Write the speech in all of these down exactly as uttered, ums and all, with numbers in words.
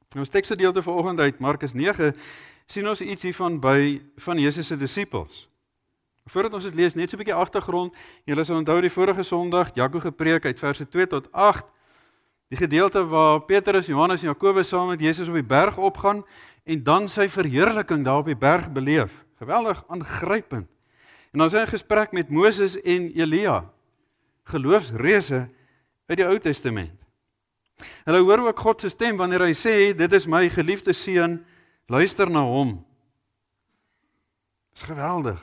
Ons tekstgedeelte vanoggend uit Markus nege sien ons iets hiervan by van Jesus se disippels. Voordat ons dit lees, net so 'n bietjie agtergrond. Julle sal onthou die vorige Sondag, Jaco gepreek uit verse twee tot agt. Die gedeelte waar Petrus, Johannes en Jakobus saam met Jesus op die berg opgaan en dan sy verheerliking daar op die berg beleef. Geweldig aangrypend. En dan is hy in gesprek met Moses en Elia, geloofsreëse uit die Ou Testament. Hulle hoor ook God se stem wanneer hy sê, dit is my geliefde seun, luister na hom. Dit is geweldig.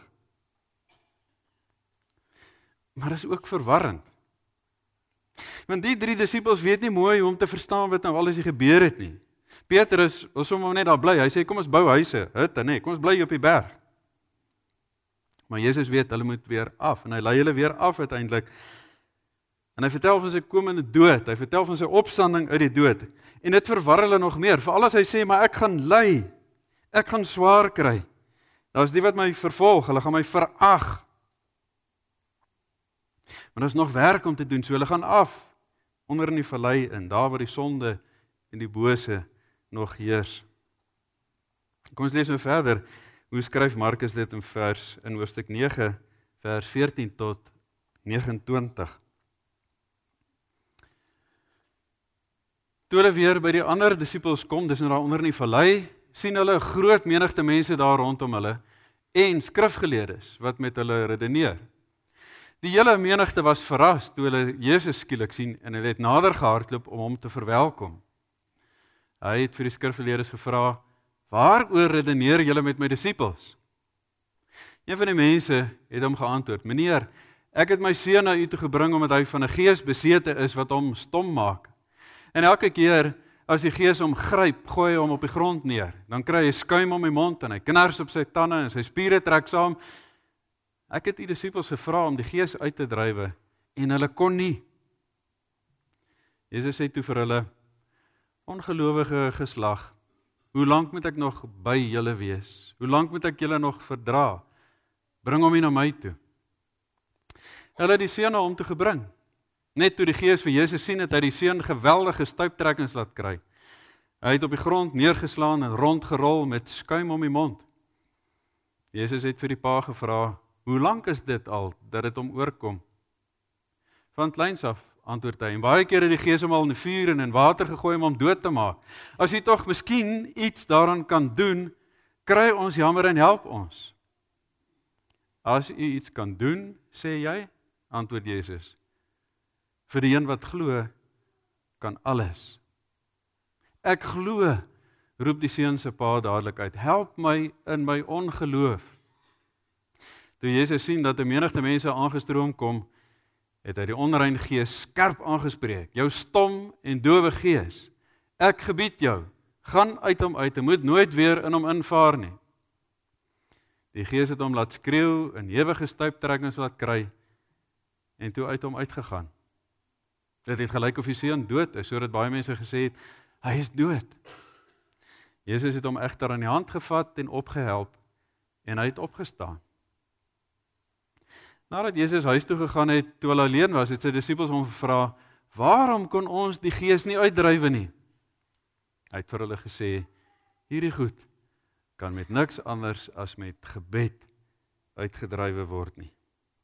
Maar is ook verwarrend. Want die drie disippels weet nie mooi hoe om te verstaan wat nou alles hier gebeur het nie. Petrus was sommer net daar bly. Hy sê kom ons bou huise, hutte nê, kom ons bly op die berg. Maar Jesus weet hulle moet weer af en hy lei hulle weer af uiteindelik. En hy vertel van sy komende dood, hy vertel van sy opstanding uit die dood. En dit verwar hulle nog meer, veral as hy sê, maar ek gaan ly, ek gaan swaar kry. Daar is die wat my vervolg, hulle gaan my verag. Maar daar is nog werk om te doen, so hulle gaan af, onder in die vallei in, daar waar die sonde en die bose nog heers. Kom ons lees nou verder, hoe skryf Markus dit in vers, in hoofstuk nege, vers veertien tot negenentwintig. Toe hulle weer by die ander disippels kom, dis nou daar onder in die vallei, sien hulle 'n groot menigte mense daar rondom hulle en skrifgeleerdes wat met hulle redeneer. Die hele menigte was verras toe hulle Jesus skielik sien en hulle het nader gehardloop om hom te verwelkom. Hy het vir die skrifgeleerdes gevra, waaroor redeneer julle met my disippels? Een van die mense het hom geantwoord, meneer, ek het my seun na u toe gebring omdat hy van 'n gees besete is wat hom stom maak. En elke keer as die gees hom gryp, gooi hy hom op die grond neer. Dan kry hy skuim om die mond en hy knars op sy tande en sy spiere trek saam. Ek het die disippels gevra om die gees uit te drywe en hulle kon nie. Jesus sê toe vir hulle, ongelowige geslag, hoe lank moet ek nog by julle wees? Hoe lank moet ek julle nog verdra? Bring hom hier na my toe. Hulle het die seun na hom toe gebring. Net toe die gees vir Jesus sien het hy die seun geweldige stuiptrekkings laat kry. Hy het op die grond neergeslaan en rondgerol met skuim om die mond. Jesus het vir die pa gevra, hoe lank is dit al dat dit hom oorkom? Van kleins af, antwoord hy, en baie keer het die gees hom al in die vuur en in water gegooi om hom dood te maak. As hy tog miskien iets daaraan kan doen, kry ons jammer en help ons. As u iets kan doen, sê jy, antwoord Jesus, vir die een wat glo, kan alles. Ek glo, roep die seun se pa dadelik uit, help my in my ongeloof. Toe Jesus sien dat 'n menigte mense aangestroom kom, het hy die onrein gees skerp aangespreek, jou stom en dowe gees, ek gebied jou, gaan uit hom uit, en moet nooit weer in hom invaar nie. Die gees het hom laat skreeu en ewige stuiptrekkings laat kry, en toe uit hom uitgegaan. Dit het gelyk of die seun dood is, sodat baie mense gesê het, hy is dood. Jesus het hom egter aan die hand gevat en opgehelp, en hy het opgestaan. Nadat Jesus huis toe gegaan het, toe hulle alleen was, het sy disippels hom gevra, waarom kon ons die gees nie uitdrywe nie? Hy het vir hulle gesê, hierdie goed kan met niks anders as met gebed uitgedrywe word nie.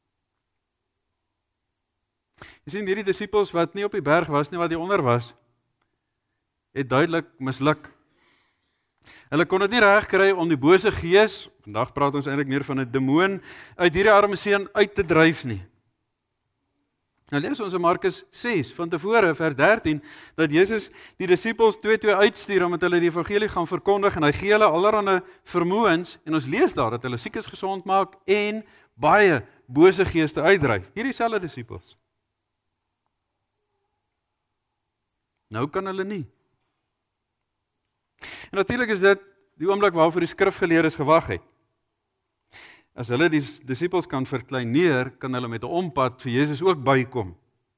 Jy sien, hierdie disippels wat nie op die berg was nie, wat die onder was, het duidelik misluk. Hulle kon dit nie reg kry om die bose gees, vandag praat ons eintlik meer van 'n demoon, uit hierdie arme seun uit te dryf nie. Nou lees ons in Markus ses, van tevore, vers dertien, dat Jesus die disippels twee twee uitstuur, omdat hulle die evangelie gaan verkondig, en hy gee hulle allerhande vermoëns, en ons lees daar, dat hulle siekes gesond maak, en baie bose geeste uitdryf. Hierdie selfde disippels. Nou kan hulle nie. En natuurlik is dit die oomblik waarvoor die skrifgeleerdes gewag het. As hulle die disippels kan verklein neer, kan hulle met 'n ompad vir Jesus ook bykom.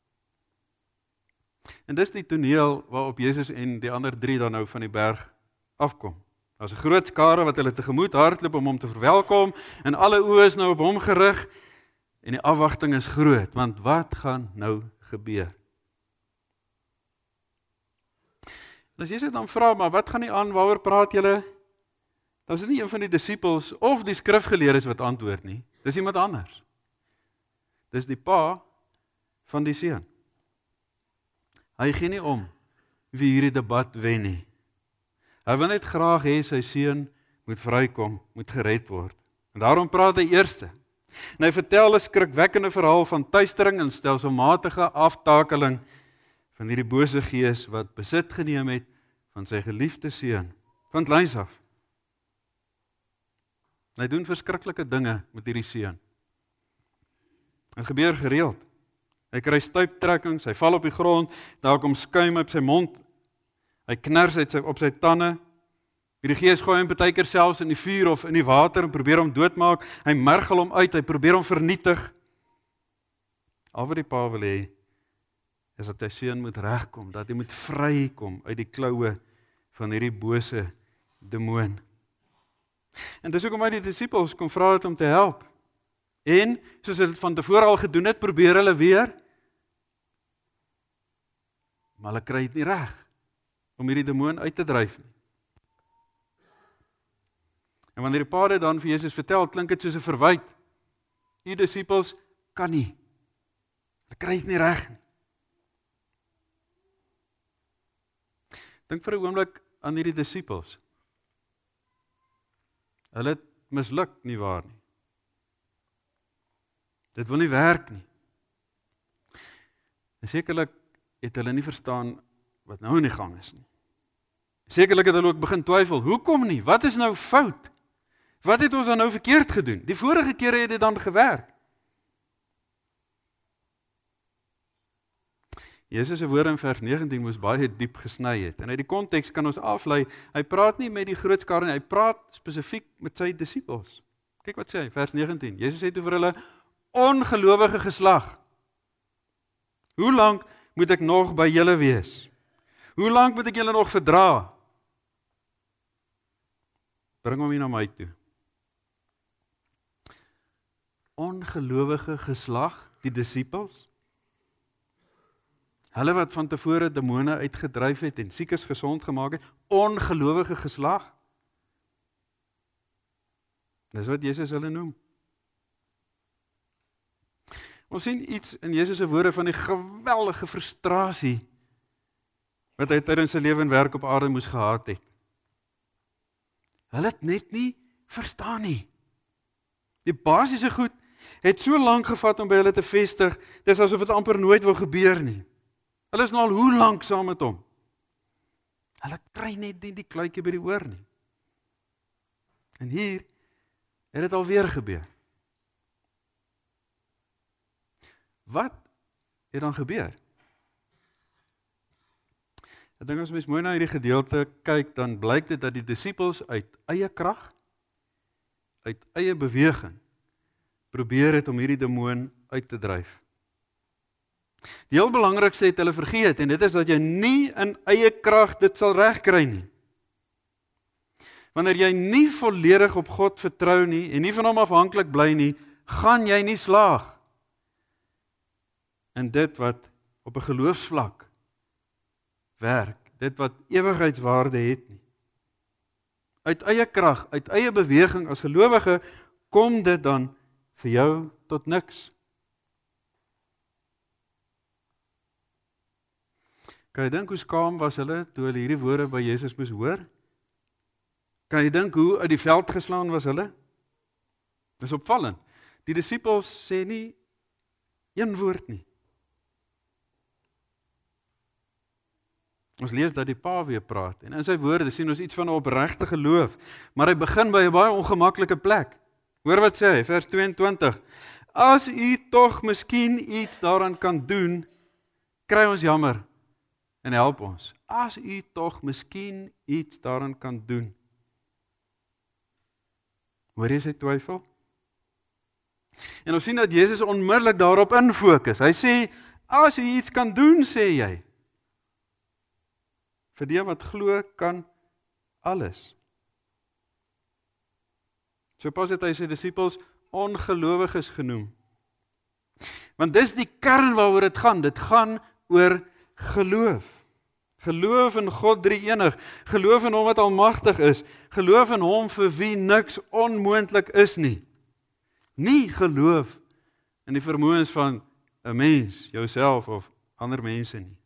En dis die toneel waarop Jesus en die ander drie dan nou van die berg afkom. Daar's 'n groot skare wat hulle tegemoet hardloop om hom te verwelkom, en alle oë is nou op hom gerig, en die afwagting is groot, want wat gaan nou gebeur? En as Jesus dan vra, maar wat gaan nie aan, waaroor praat julle? Dan is dit nie een van die disippels of die skrifgeleerdes wat antwoord nie. Dis iemand anders. Dis die pa van die seun. Hy gee nie om wie hierdie debat wen nie. Hy wil net graag hê sy seun moet vrykom, moet gered word. En daarom praat hy eerste. En hy vertel 'n skrikwekkende verhaal van tuistering en stelselmatige aftakeling van hierdie bose gees wat besit geneem het van sy geliefde seun, van kleins af. Hy doen verskriklike dinge met hierdie seun. Dit gebeur gereeld. Hy kry stuiptrekkings, hy val op die grond, daar kom skuim op sy mond, hy kners uit sy, op sy tande, die gees gooi hom partykeer selfs in die vuur of in die water en probeer hom doodmaak, hy mergel hom uit, hy probeer hom vernietig. Al wat die pa wil hê, is dat sy seun moet regkom, dat hy moet vrykom uit die kloue van hierdie bose demoon. En dis hoekom hy die disippels kom vra het om te help. En, soos hulle van tevore al gedoen het, probeer hulle weer, maar hulle kry dit nie reg om hierdie demoon uit te dryf nie. En wanneer die pa dit dan vir Jesus vertel, klink dit soos 'n verwyt. Die disippels kan nie. Hulle kry dit nie reg nie. Dink vir 'n oomblik aan hierdie disippels. Hulle het misluk nie waar nie. Dit wil nie werk nie. En sekerlik het hulle nie verstaan wat nou in die gang is nie. Sekerlik het hulle ook begin twyfel, hoekom nie? Wat is nou fout? Wat het ons dan nou verkeerd gedoen? Die vorige kere het dit dan gewerk. Jesus se woorde in vers negentien moes baie diep gesny het. En uit die konteks kan ons aflei, hy praat nie met die groot skare nie, hy praat spesifiek met sy disippels. Kyk wat sê hy, vers negentien. Jesus sê toe vir hulle, ongelowige geslag. Hoe lank moet ek nog by julle wees? Hoe lank moet ek julle nog verdra? Bring hom hier na my toe. Ongelowige geslag, die disippels, hulle wat van tevore demone uitgedryf het en siekes gesond gemaak het, ongelowige geslag. Dis wat Jesus hulle noem. Ons sien iets in Jesus se woorde van die geweldige frustrasie wat hy tydens sy lewe en werk op aarde moes gehad het. Hulle het net nie verstaan nie. Die basiese goed het so lank gevat om by hulle te vestig, dis asof dit amper nooit wou gebeur nie. Hulle is nou al hoe lank saam met hom? Hulle kry net nie die kluitjie by die oor nie. En hier het dit alweer gebeur. Wat het dan gebeur? Ek dink as mens mooi na hierdie gedeelte kyk, dan blyk dit dat die disippels uit eie krag, uit eie beweging, probeer het om hierdie demoon uit te dryf. Die heel belangrikste het hulle vergeet, en dit is dat jy nie in eie krag dit sal regkry nie. Wanneer jy nie volledig op God vertrou nie, en nie van hom afhanklik bly nie, gaan jy nie slaag in dit wat op 'n geloofsvlak werk, dit wat ewigheidswaarde het nie. Uit eie krag, uit eie beweging as gelowige, kom dit dan vir jou tot niks. Kan jy dink hoe skaam was hulle toe hulle hierdie woorde by Jesus moes hoor? Kan jy dink hoe uit die veld geslaan was hulle? Dis opvallend. Die disippels sê nie een woord nie. Ons lees dat die pa weer praat, en in sy woorde sien ons iets van 'n opregte geloof, maar hy begin by 'n baie ongemaklike plek. Hoor wat sê hy, vers tweeëntwintig. As u tog miskien iets daaraan kan doen, kry ons jammer en help ons. As u tog miskien iets daaraan kan doen. Hoor jy sy twyfel? En ons sien dat Jesus onmiddellik daarop infokus. Hy sê, as u iets kan doen, sê jy. Vir die wat glo kan alles. So pas het hy sy disippels ongelowiges genoem. Want dis die kern waaroor dit gaan. Dit gaan oor geloof. Geloof in God drie-enig, geloof in hom wat almagtig is, geloof in hom vir wie niks onmoontlik is nie. Nie geloof in die vermoëns van 'n mens, jouself of ander mense nie.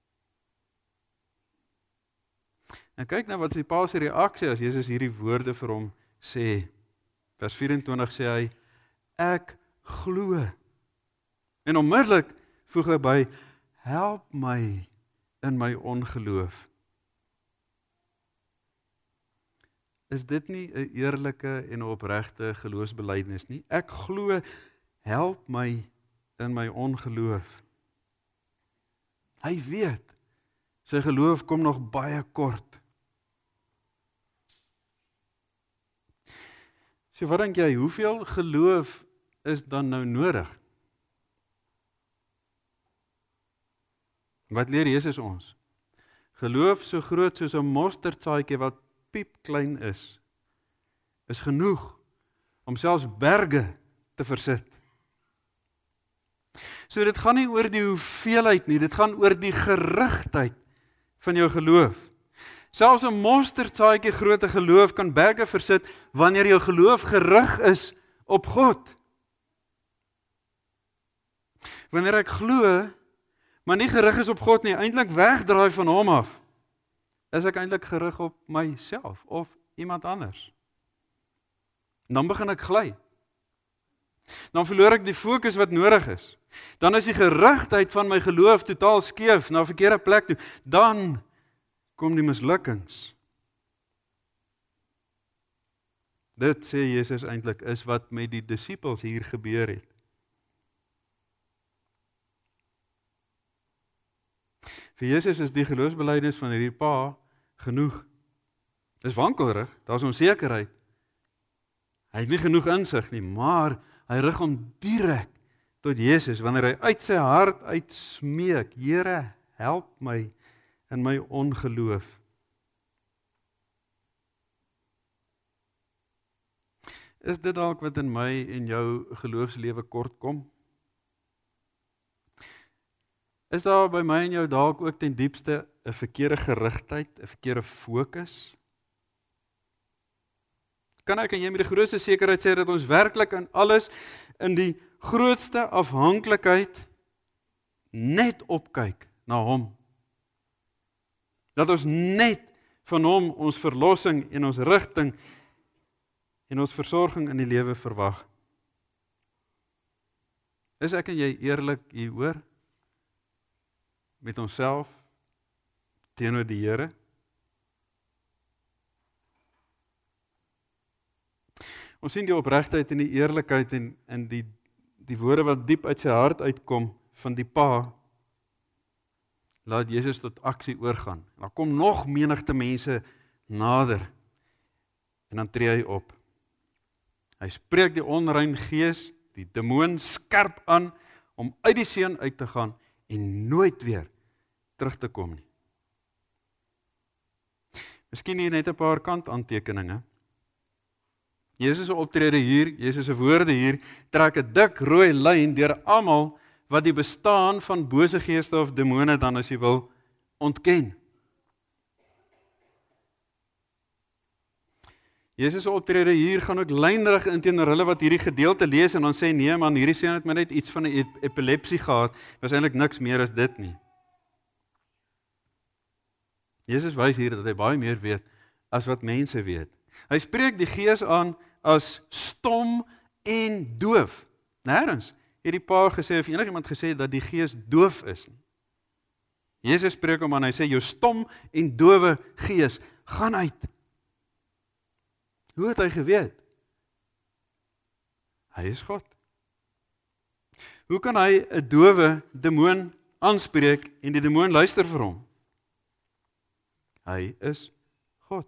En kyk nou wat sy pa se reaksie as Jesus hierdie woorde vir hom sê. Vers vyf-en-twintig sê hy, ek glo. En onmiddellik voeg hy by, help my in my ongeloof. Is dit nie 'n eerlike en 'n opregte geloofsbelijdenis nie? Ek glo, help my in my ongeloof. Hy weet, sy geloof kom nog baie kort. So wat dink jy, hoeveel geloof is dan nou nodig? Wat leer Jesus ons? Geloof so groot soos 'n mosterdsaadjie wat piepklein is, is genoeg om selfs berge te versit. So dit gaan nie oor die hoeveelheid nie, dit gaan oor die gerigtheid van jou geloof. Selfs 'n mosterdsaadjie grootte geloof kan berge versit wanneer jou geloof gerig is op God. Wanneer ek glo, maar nie gerig is op God nie, eintlik wegdraai van hom af, is ek eintlik gerig op myself of iemand anders. En dan begin ek gly. Dan verloor ek die fokus wat nodig is. Dan is die gerigtheid van my geloof totaal skeef, na 'n verkeerde plek toe. Dan kom die mislukkings. Dit sê Jesus eintlik is wat met die disippels hier gebeur het. Vir Jesus is die geloofsbelijdenis van hierdie pa genoeg. Dis wankelrig, daar's onsekerheid. Hy het nie genoeg insig nie, maar hy rig hom direk tot Jesus wanneer hy uit sy hart uitsmeek, Here, help my in my ongeloof. Is dit dalk wat in my en jou geloofslewe kort kom? Is daar by my en jou dalk ook ten diepste 'n verkeerde gerigtheid, 'n verkeerde fokus? Kan ek en jy met die grootste sekerheid sê dat ons werklik in alles in die grootste afhanklikheid net opkyk na hom? Dat ons net van hom ons verlossing en ons rigting en ons versorging in die lewe verwag? Is ek en jy eerlik hieroor? Met onsself, teenoor die Here? Ons sien die opregtheid en die eerlikheid en, en die, die woorde wat diep uit sy hart uitkom van die pa, laat Jesus tot aksie oorgaan. Dan kom nog menigte mense nader en dan tree hy op. Hy spreek die onrein gees, die demoon skerp aan om uit die seun uit te gaan en nooit weer terug te kom nie. Miskien hier net 'n paar kantaantekeninge. Jesus se optrede hier, Jesus se woorde hier, trek 'n dik rooi lyn deur almal wat die bestaan van bose geeste of demone dan as jy wil ontken. Jesus se optrede hier gaan ook lynrig in teenoor hulle wat hierdie gedeelte lees en dan sê nee man, hierdie seun het maar net iets van 'n epilepsie gehad, was eintlik niks meer as dit nie. Jesus wys hier dat hy baie meer weet as wat mense weet. Hy spreek die gees aan as stom en doof. Nêrens het die pa gesê of enigiemand gesê dat die gees doof is nie. Jesus spreek hom aan, hy sê jou stom en dowe gees, gaan uit. Hoe het hy geweet? Hy is God. Hoe kan hy 'n dowe demoon aanspreek en die demoon luister vir hom? Hy is God.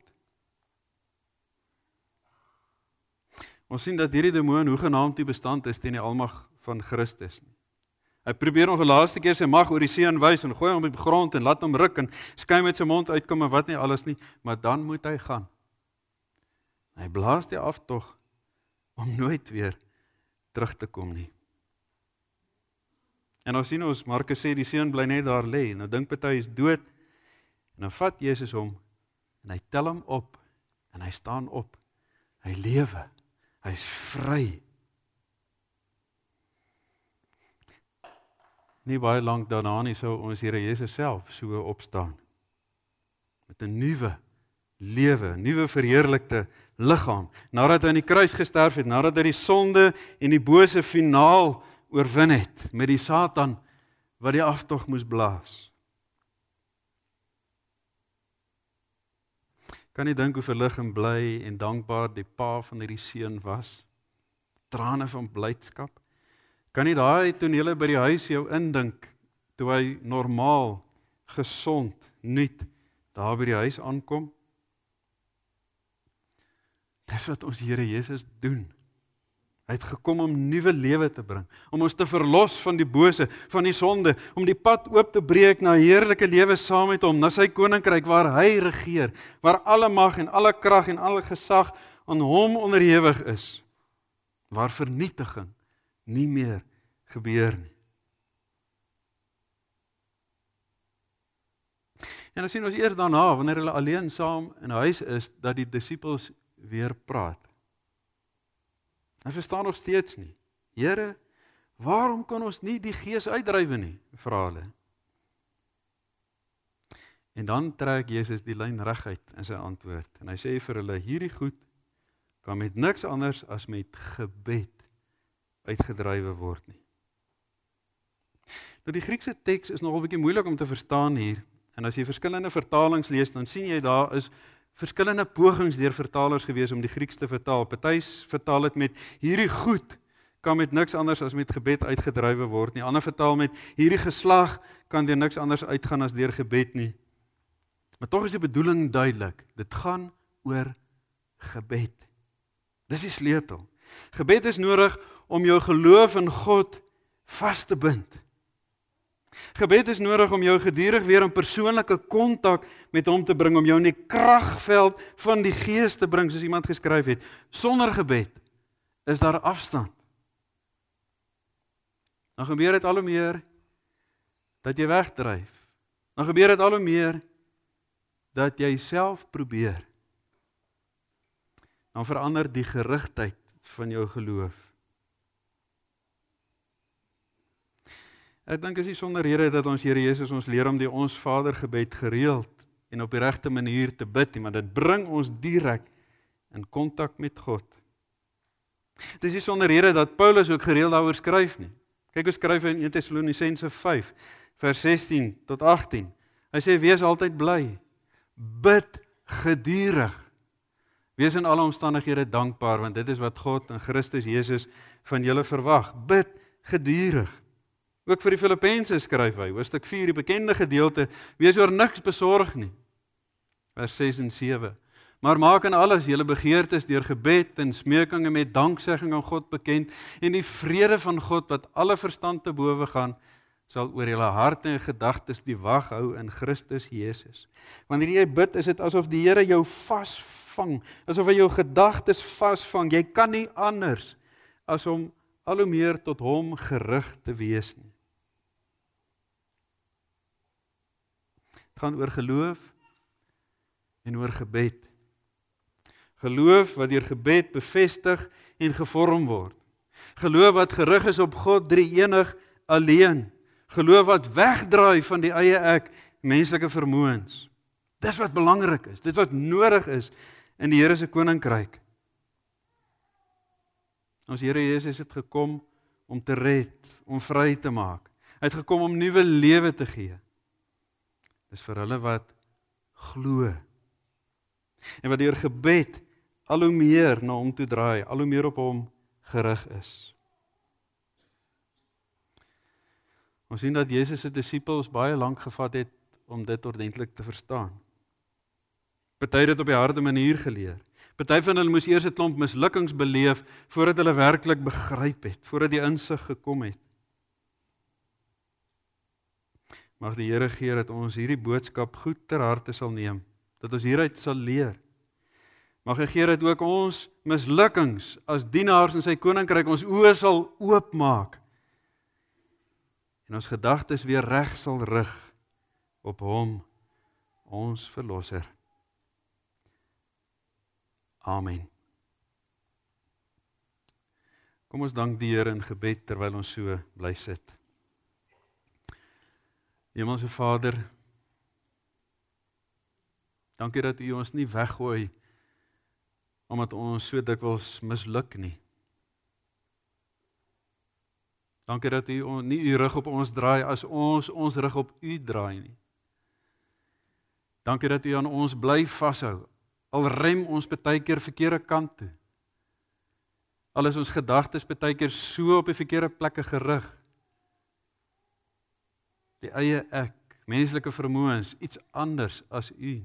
Ons sien dat hierdie demoon hoegenaamd die bestand is teen die almag van Christus nie. Hy probeer nog 'n laaste keer sy mag oor die seun wys en gooi hom op die grond en laat hom ruk en skei met sy mond uitkom en wat nie alles nie, maar dan moet hy gaan. Hy blaas die aftog om nooit weer terug te kom nie. En ons sien ons, Markus sê die seun bly net daar lê. Nou dink party is dood. En dan vat Jesus hom, en hy tel hom op, en hy staan op. Hy lewe, hy is vry. Nie baie lank daarna nie sou ons Here Jesus self so opstaan. Met 'n nuwe lewe, 'n nuwe verheerlikte liggaam. Nadat hy aan die kruis gesterf het, nadat hy die sonde en die bose finaal oorwin het, met die Satan wat die aftog moes blaas. Kan jy dink hoe verlig en bly en dankbaar die pa van hierdie seun was? Trane van blydskap. Kan jy daai tonele by die huis jou indink, toe hy normaal, gesond, nuut, daar by die huis aankom? Dis wat ons Here Jesus doen. Hy het gekom om nuwe lewe te bring, om ons te verlos van die bose, van die sonde, om die pad oop te breek na heerlike lewe saam met hom, na sy koninkryk waar hy regeer, waar alle mag en alle krag en alle gesag aan hom onderhewig is, waar vernietiging nie meer gebeur nie. En dan sien ons eers daarna, wanneer hulle alleen saam in huis is, dat die disippels weer praat. Hy verstaan nog steeds nie. Here, waarom kan ons nie die gees uitdrywe nie? Vra hulle. En dan trek Jesus die lyn reguit in sy antwoord. En hy sê vir hulle, hierdie goed kan met niks anders as met gebed uitgedrywe word nie. Nou die Griekse teks is nogal 'n bietjie moeilik om te verstaan hier. En as jy verskillende vertalings lees, dan sien jy daar is verskillende pogings deur vertalers gewees om die Grieks te vertaal. Party vertaal dit met hierdie goed kan met niks anders as met gebed uitgedrywe word nie. Ander vertaal met hierdie geslag kan deur niks anders uitgaan as deur gebed nie. Maar tog is die bedoeling duidelik. Dit gaan oor gebed. Dis die sleutel. Gebed is nodig om jou geloof in God vas te bind. Gebed is nodig om jou gedurig weer in persoonlike kontak met hom te bring, om jou in die kragveld van die Gees te bring, soos iemand geskryf het. Sonder gebed is daar afstand. Dan gebeur dit al hoe meer dat jy wegdryf. Dan gebeur dit al hoe meer dat jy self probeer. Dan verander die gerigtheid van jou geloof. Ek dink is nie sonder rede dat ons Here Jesus ons leer om die Ons Vader gebed gereeld en op die regte manier te bid, maar dit bring ons direk in kontak met God. Dit is nie sonder rede dat Paulus ook gereeld daaroor skryf nie. Kyk hoe skryf hy in Eerste Tessalonisense vyf, vers sestien tot agttien. Hy sê, wees altyd bly, bid gedurig, wees in alle omstandighede dankbaar, want dit is wat God in Christus Jesus van julle verwag. Bid gedurig. Ook vir die Filippense skryf hy, hoofstuk vier, die bekende gedeelte, wees oor niks besorg nie. Vers ses en sewe. Maar maak in alles julle begeertes deur gebed en smeekinge met danksegging aan God bekend, en die vrede van God wat alle verstand te bowe gaan, sal oor julle harte en gedagtes die wag hou in Christus Jesus. Wanneer jy bid, is dit asof die Here jou vasvang, asof hy jou gedagtes vasvang. Jy kan nie anders as om al hoe meer tot hom gerig te wees nie. Het gaan oor geloof en oor gebed. Geloof wat deur gebed bevestig en gevorm word. Geloof wat gerig is op God drie-enig alleen. Geloof wat wegdraai van die eie ek, menslike vermoëns. Dis wat belangrik is, dit wat nodig is in die Here se koninkryk. Ons Here Jesus het gekom om te red, om vry te maak. Hy het gekom om nuwe lewe te gee. Dis vir hulle wat glo. En wat deur gebed al hoe meer na hom toe draai, al hoe meer op hom gerig is. Ons sien dat Jesus se disippels baie lank gevat het om dit ordentlik te verstaan. Party het dit op die harde manier geleer. Party van hulle moes eers 'n klomp mislukkings beleef voordat hulle werklik begryp het, voordat die insig gekom het. Mag die Here gee dat ons hierdie boodskap goed ter harte sal neem, dat ons hieruit sal leer. Mag hy gee dat ook ons mislukkings as dienaars in sy koninkryk ons oë sal oopmaak en ons gedagtes weer reg sal rig op hom, ons Verlosser. Amen. Kom ons dank die Here in gebed terwyl ons so bly sit. Hemelse Vader, dankie dat U ons nie weggooi omdat ons so dikwels misluk nie. Dankie dat U nie U rug op ons draai as ons ons rug op U draai nie. Dankie dat U aan ons bly vashou, al rem ons baie keer verkeerde kant toe. Al is ons gedagtes baie keer so op die verkeerde plekke gerig. Die eie ek, menslike vermoëns, iets anders as U.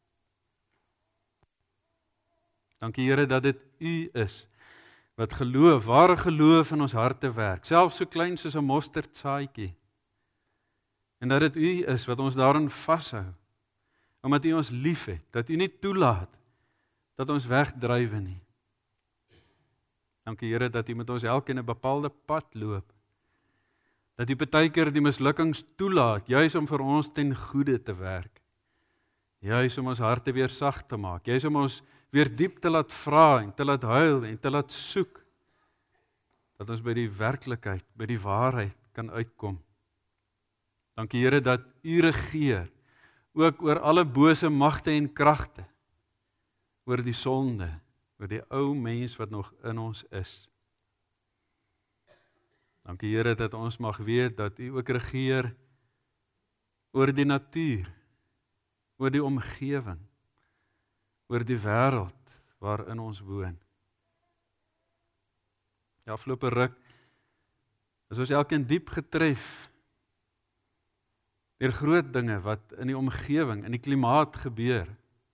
Dankie Here dat dit U is, wat geloof, ware geloof in ons harte werk, selfs so klein soos 'n mosterdsaadjie. En dat dit U is wat ons daarin vashou, omdat U ons liefhet, dat U nie toelaat dat ons wegdrywe nie. Dankie Here dat U met ons elkeen 'n bepaalde pad loop. Dat U baie keer die mislukkings toelaat, juis om vir ons ten goeie te werk. Juis om ons harte weer sag te maak, juis om ons weer diep te laat vra en te laat huil en te laat soek. Dat ons by die werklikheid, by die waarheid kan uitkom. Dankie Here dat U regeer, ook oor alle bose magte en kragte, oor die sonde, oor die ou mens wat nog in ons is. Dankie Here dat ons mag weet dat U ook regeer oor die natuur, oor die omgewing, oor die wêreld waarin ons woon. Die afgelope ruk is ons elkeen diep getref deur groot dinge wat in die omgewing, in die klimaat gebeur.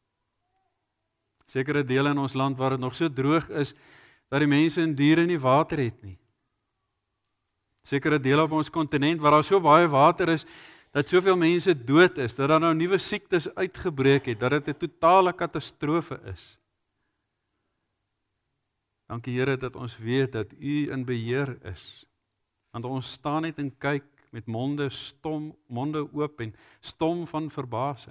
Sekere dele in ons land waar dit nog so droog is, dat die mense en diere nie water het nie. Sekere dele op ons kontinent waar daar so baie water is, dat soveel mense dood is, dat daar nou nuwe siektes uitgebreek het, dat dit 'n totale katastrofe is. Dankie Here dat ons weet dat U in beheer is. Want ons staan net en kyk met monde stom, monde oop en stom van verbasing.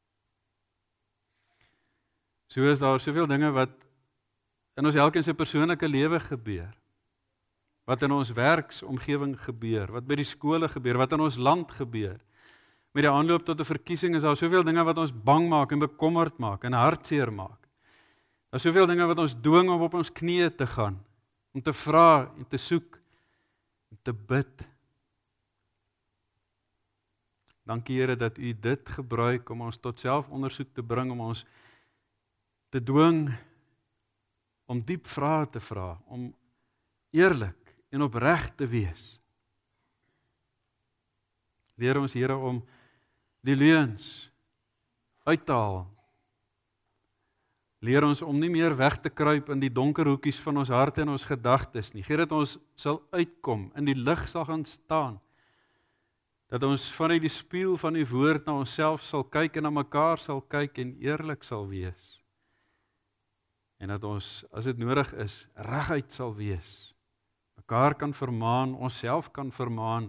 So is daar soveel dinge wat in ons elkeen se persoonlike lewe gebeur. Wat in ons werksomgewing gebeur, wat by die skole gebeur, wat in ons land gebeur. Met die aanloop tot 'n verkiesing is daar soveel dinge wat ons bang maak en bekommerd maak en hartseer maak. Daar is soveel dinge wat ons dwing om op ons knieë te gaan, om te vra en te soek en te bid. Dankie Here dat U dit gebruik om ons tot selfondersoek te bring, om ons te dwing om diep vrae te vra, om eerlik en opreg te wees. Leer ons Here om die leuns uit te haal. Leer ons om nie meer weg te kruip in die donker hoekies van ons harte en ons gedagtes nie. Gee dat ons sal uitkom, in die lig sal gaan staan. Dat ons vanuit die spieël van U woord na onsself sal kyk en na mekaar sal kyk en eerlik sal wees. En dat ons, as dit nodig is, reguit sal wees. Mekaar kan vermaan, onsself kan vermaan.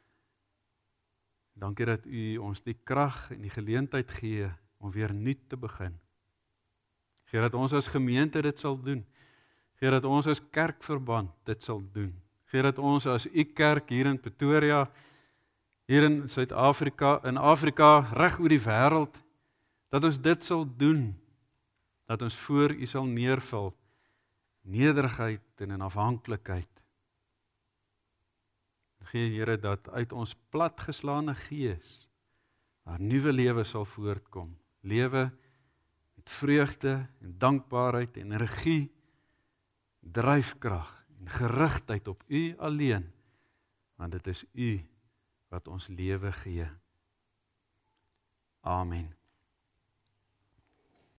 Dankie dat U ons die krag en die geleentheid gee om weer nuut te begin. Gee dat ons as gemeente dit sal doen. Gee dat ons as kerkverband dit sal doen. Gee dat ons as U kerk hier in Pretoria, hier in Suid-Afrika, in Afrika, reg oor die wêreld, dat ons dit sal doen. Dat ons voor U sal neerval, nederigheid en in afhanklikheid. Gee Here dat uit ons platgeslaane gees daar nuwe lewe sal voortkom. Lewe met vreugde en dankbaarheid en regie, dryfkrag en gerigtheid op U alleen, want dit is U wat ons lewe gee. Amen.